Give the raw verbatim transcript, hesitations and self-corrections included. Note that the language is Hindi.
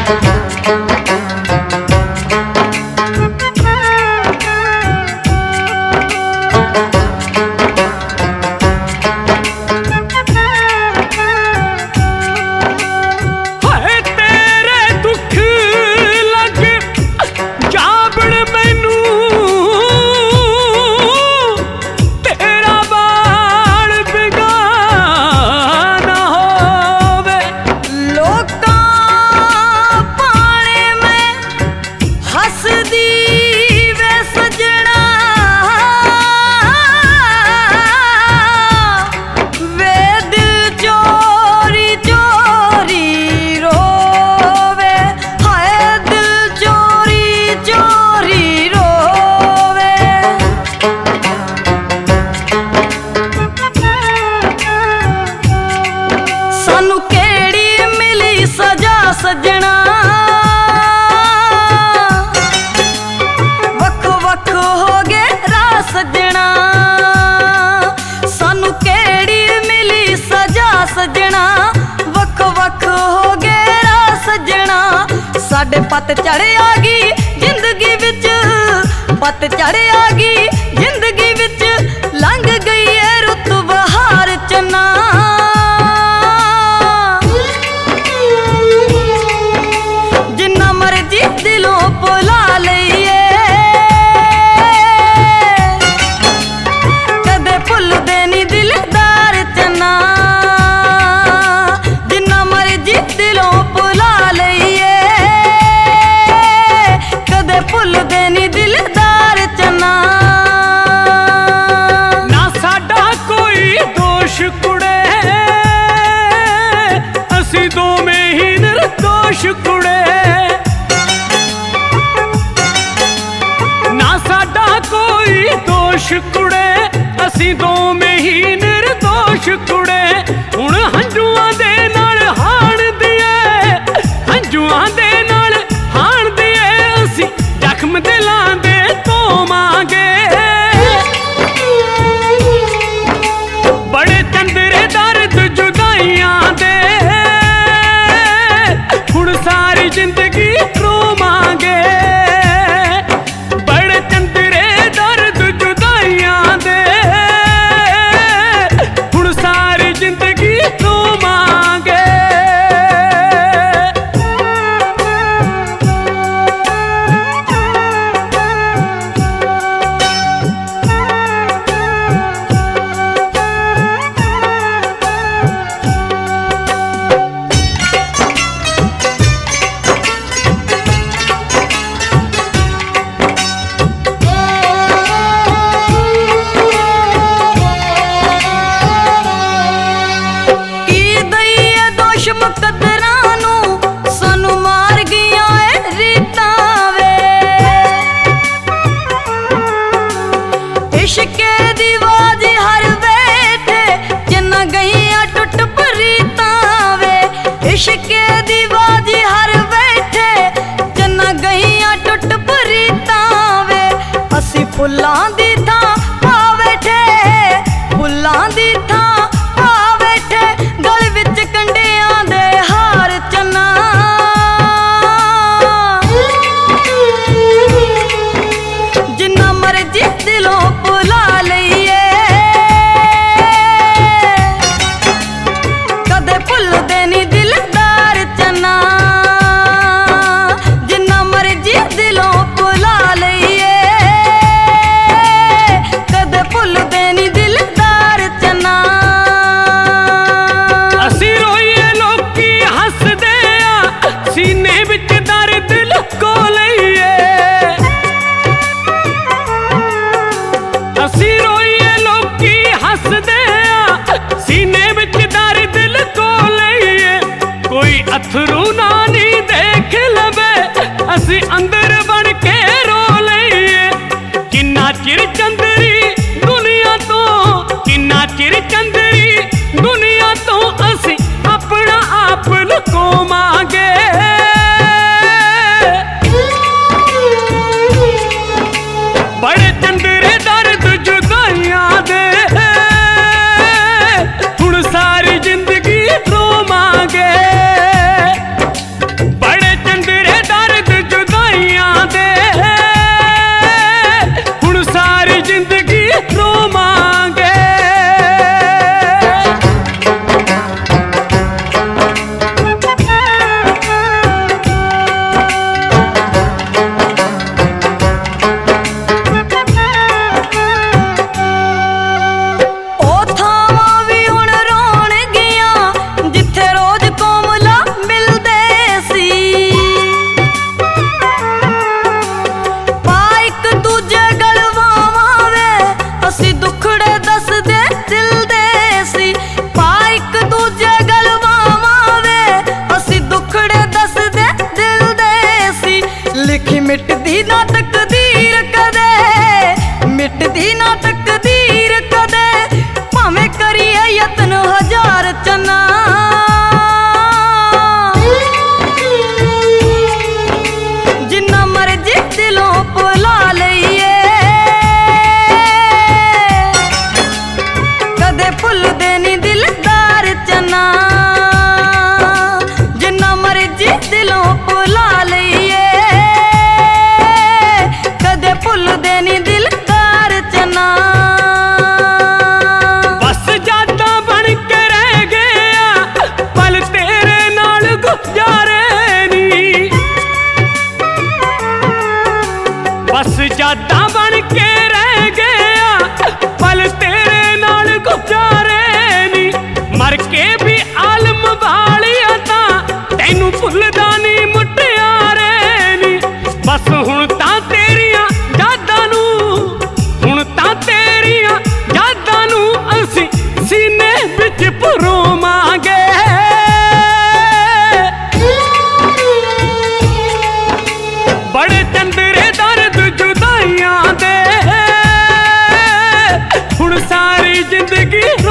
साडे पत चढ़ आ गई जिंदगी विच, पत चढ़ आ गई जिंदगी विच, लंघ गई है रुत बहार चना। जिन्ना मर्जी दिलों भुला लईए, कदे भुलदे नी दिलदार चना। जिन्ना मर्जी दिलों भुला लईए, भुलदे नी दिलदार चना। ना साडा कोई दोष कुड़े, असी दोवें ही निर्दोष कुड़े। ना साडा कोई दोष कुड़े, असी दोवें ही निर्दोष कुड़े। हुण हंजुआं दे नाल हाण दिए, हंजुआं दे नाल हाण दिए, असी जख्म दिलां दे धोवांगे। बड़े चंदरे दर्द जुदाइयां दे, हुण सारी जिंदगी रोवांगे। बड़े चंदरे दर्द जुदाइयां दे, हुण सारी जिंदगी रोवांगे। मुकद्दरां नूं सानू मार गईयां ए रीतां वे, इश्के दी वाज हर बैठे जिन्ना गईयां टुट प्रीतां वे। इश्के दी वाज हर बैठे जिन्ना गईयां टुट प्रीतां वे। असी फुल्लां दी थां पा बैठे, फुल्लां दी थां पा बैठे, गल विच कंडियां दे हार चना। जिन्ना मर्जी दिलों भुला लईए, कदे भुलदे नी दिलदार चना। जिन्ना मर्जी दिलों भुला लईए, कदे भुलदे नी दिलदार चना। असी रोईए लोकी हसदे आ, सीने विच दर्द लुको लईए। असी रोईए लोकी हसदे आ, सीने विच दर्द लुको लईए। कोई अथरू ना नी देख लवे, असी अंदर बन के रो लईए। किन्ना चिर चंदरी दुनिया तो, किन्ना चिर चंदरी दुनिया तो, असी अपना आप लुकोवांगे। बड़े चंदरे दर्द जुदाइयां दे, हुण सारी जिंदगी रोवांगे। जिंदगी